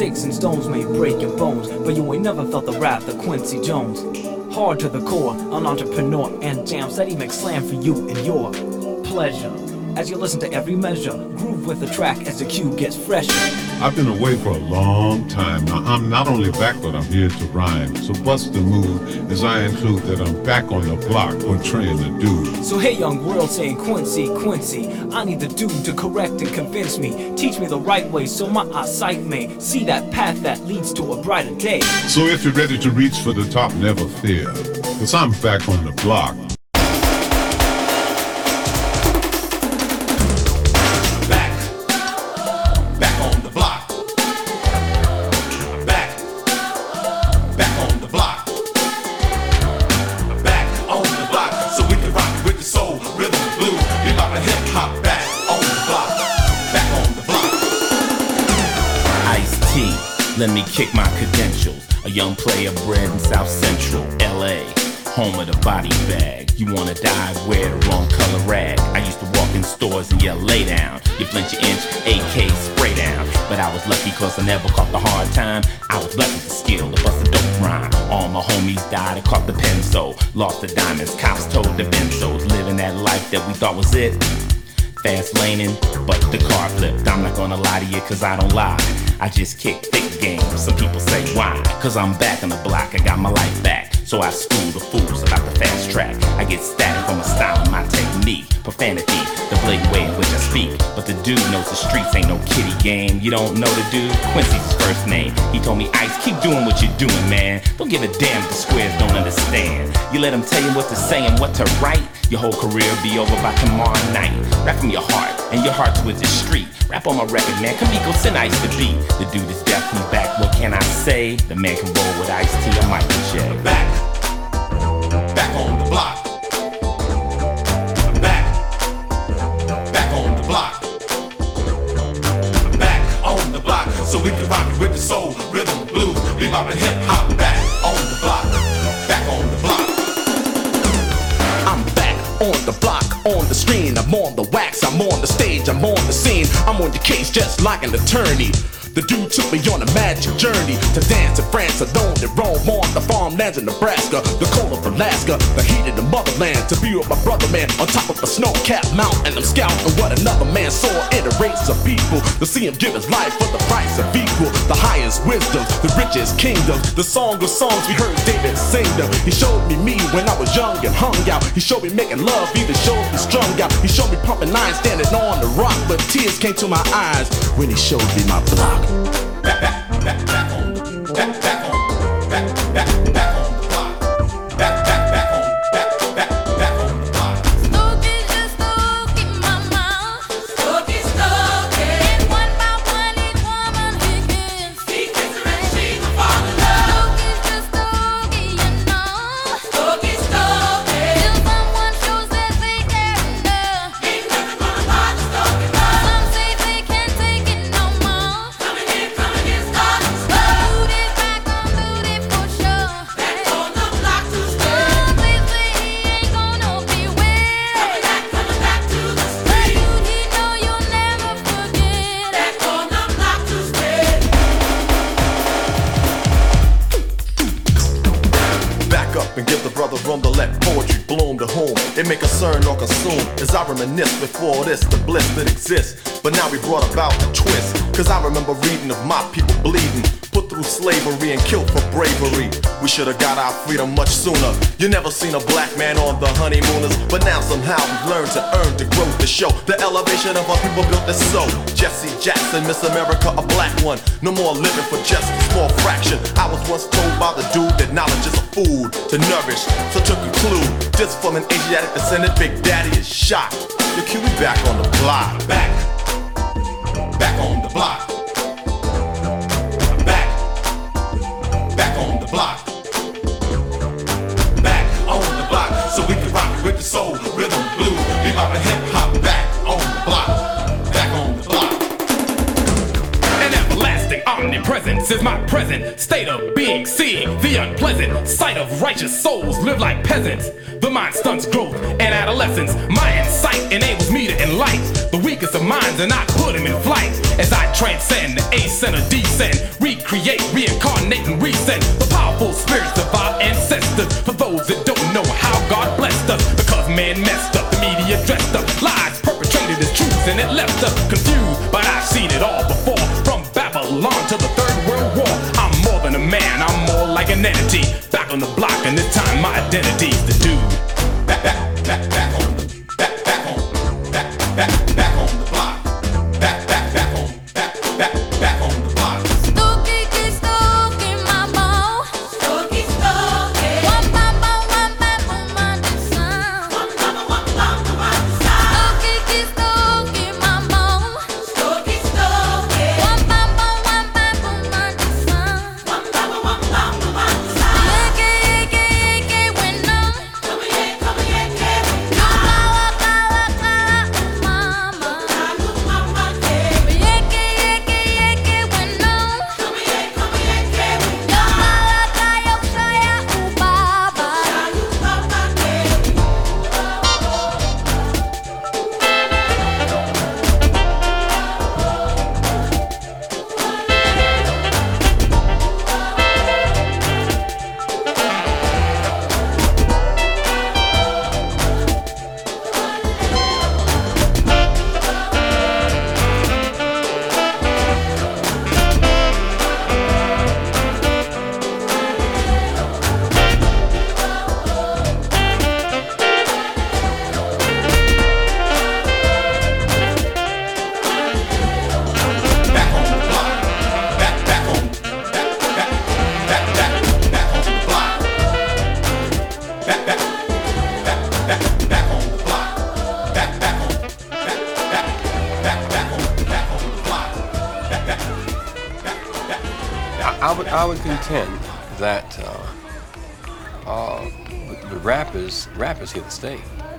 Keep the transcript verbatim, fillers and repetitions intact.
Sticks and stones may break your bones, but you ain't never felt the wrath of Quincy Jones. Hard to the core, an entrepreneur, and jams that he makes slam for you and your pleasure. As you listen to every measure, groove with the track as the cue gets fresher. I've been away for a long time. Now I'm not only back, but I'm here to rhyme. So bust the move as I include that I'm back on the block portraying the dude. So hey young world saying Quincy, Quincy, I need the dude to correct and convince me. Teach me the right way so my eyesight may see that path that leads to a brighter day. So if you're ready to reach for the top, never fear, cause I'm back on the block. Let me kick my credentials. A young player bred in South Central L A, home of the body bag. You wanna die, wear the wrong color rag. I used to walk in stores and yell, lay down. You flinch your inch, A K spray down. But I was lucky cause I never caught the hard time. I was blessed with the skill to bust a dope rhyme. All my homies died and caught the pencil. Lost the diamonds, cops told the benzos. Living that life that we thought was it. Fast laning, but the car flipped. I'm not gonna lie to you cause I don't lie. I just kick thick game. Some people say why? Cause I'm back on the block, I got my life back. So I school the fools about the fast track. I get static from my style and my technique. Profanity, the blatant way in which I speak. But the dude knows the streets ain't no kiddie game. You don't know the dude? Quincy's his first name. He told me, Ice, keep doing what you're doing, man. Don't give a damn if the squares don't understand. You let them tell you what to say and what to write. Your whole career be over by tomorrow night. Rap from your heart, and your heart's with the street. Rap on my record, man. Kamiko send Ice to beat. The dude is definitely back, what can I say? The man can roll with Ice-T or Michael J. Back, back on the block. Back, back on the block. Back on the block, so we can rock it with the soul, rhythm, blues, bebop and hip hop. Back on the block, back on the block. I'm back on the block, on the screen. I'm on the wax, I'm on the stage, I'm on the scene. I'm on the case just like an attorney. The dude took me on a magic journey to dance in France alone and roam on the farmlands in Nebraska, the cold of Alaska, the heat of the motherland. To be with my brother man on top of a snow-capped mountain. I'm scouting what another man saw in a race of people. To see him give his life for the price of equal. The highest wisdom, the richest kingdom. The song of songs we heard David sing them. He showed me me when I was young and hung out. He showed me making love, even showed me strung out. He showed me pumping nine, standing on the rock. But tears came to my eyes when he showed me my block. Back, back, back, back on, back, back on, back, back, back on the block. Back, back, back on, back, back, back on the block. Stogie just stuck in my mouth. Stogie stuck it. And one by one each woman he kissed. He kissed her and she would fall in love. Stogie's just Stogie, you know. Stogie stuck it. Till someone shows that they care enough. Ain't nothing gonna lie to Stogie love. Some say they can't take it no more. Coming in, coming in, starting The slow. dude is back on duty for sure. Back on the block to stay. Some they say he ain't gonna be with. Coming back, coming back to the The street. dude he know you'll never forget. Back on the block to stay. Back up and give the brother room to let poetry bloom to whom it may concern or consume. As I reminisce before this, the bliss that exists. But now we brought about a twist. Cause I remember reading of my people bleeding, put through slavery and killed for bravery. We should have got our freedom much sooner. You never seen a black man on the honeymooners, but now somehow we've learned to earn, to grow, to show the elevation of our people built this so. Jesse Jackson, Miss America, a black one. No more living for just a small fraction. I was once told by the dude that knowledge is a food to nourish. So to conclude, this from an Asiatic descendant, Big Daddy is shot. The Q be back on the block. Back, back on the block. Back, back on the block. Back on the block, so we can rock it with the soul, rhythm, blues, bebop and hip hop. Back on the block, back on the block. An everlasting omnipresence is my present state of being, seeing the unpleasant sight of righteous souls live like peasants. The mind stunts growth and adolescence. My insight enables me to enlighten the weakest of minds and not put him in flight. as I transcend the ascent or descend, recreate, reincarnate, and resend the powerful spirits of our ancestors. For those that don't know how God blessed us, because man messed up, the media dressed up, lies perpetrated as truths, and it left us confused. But I've seen it all before, from Babylon to the Third World War. I'm more than a man, I'm more like an entity. Back on the block, and this time my identity's the dude. Back, back, back, back on, back, back on, back, back, back on the block. Back, back, back on, back, back, back on the block. Stooky, keep stooky, mama. Stooky, stooky. One mama, one mama, one sound. One mama, one mama, one sound. Stooky, keep stooky, mama. Stooky, stooky. One mama, one mama, one sound. One mama, one mama, one sound. Yeke, yeke, yeke, when no. Come here, come here, come here. No kawa, kawa, kawa, mama. Kalu, mama, yeke, yeke, yeke, when no. Come here, come here, come here. No kawa, kayo, kaya, ubaba. Kalu, mama, yeke. Back on the block. Back, back on, back, back, back, back, back on the block. Back, back, back, back, back on the block. Back, back on, back, back, back, back on, back on the block. Back, back, back, back, I, I would I would contend that uh, uh, the, the rap is rap is here to stay.